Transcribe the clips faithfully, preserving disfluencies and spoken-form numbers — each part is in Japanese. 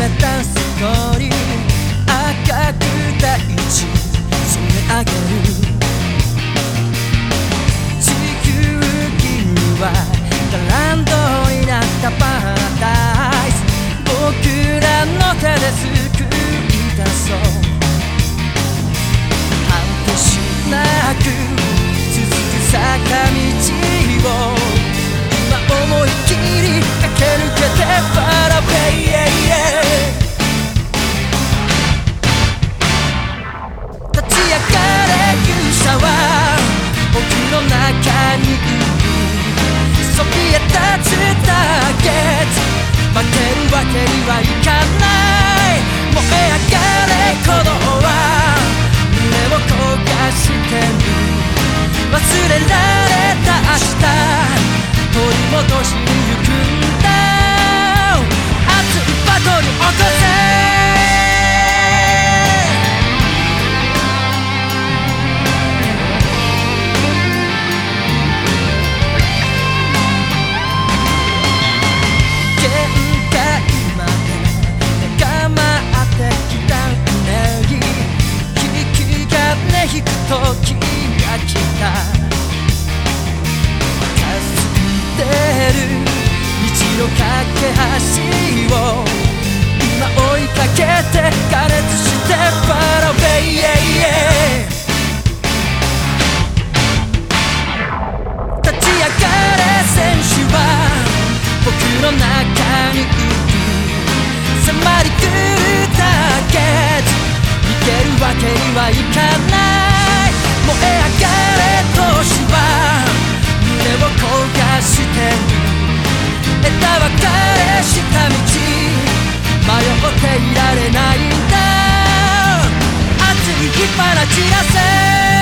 めたストーリー、赤く大地染め上げる。地球儀にはガランドになったパラダイス、僕らの手で救い出そう。果てしなく続く坂道を今思いっきり駆け抜けてパラベイ、立ち上がれ勇者は僕の中にいる。そびえ立つターゲット、負けるわけにはいかない。燃え上がれ鼓動は胸を焦がしてる。忘れられた明日取り戻しに行くんだ。熱いバトル起こせ。引く時が来た。霞んでる道の架け橋を今追いかけて加熱してパラベイ、立ち上がれ戦士は僕の中にいる。迫り来るターゲット、逃げるわけにはいかない。燃え上がれ闘志は胸を焦がしてる。枝分かれした道迷っていられないんだ。熱い火花散らせ。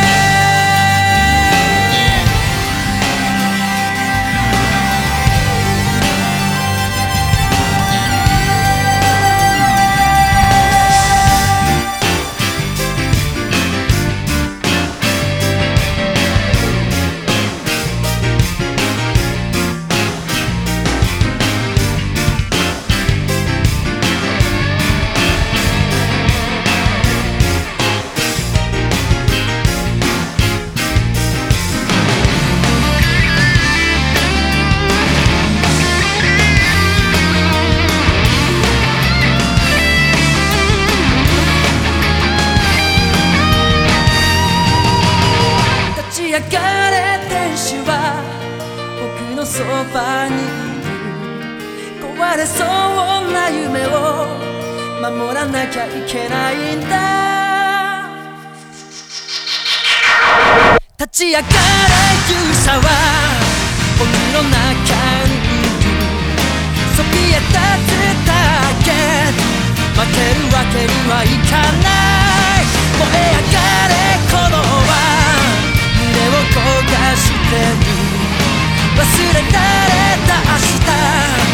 立ち上がれ天使は僕のそばにいる。壊れそうな夢を守らなきゃいけないんだ。立ち上がれ勇者は僕の中にいる。そびえ立つターゲット、負けるわけにはいかない。燃え上がれ鼓動は胸を焦がしてる。忘れられた明日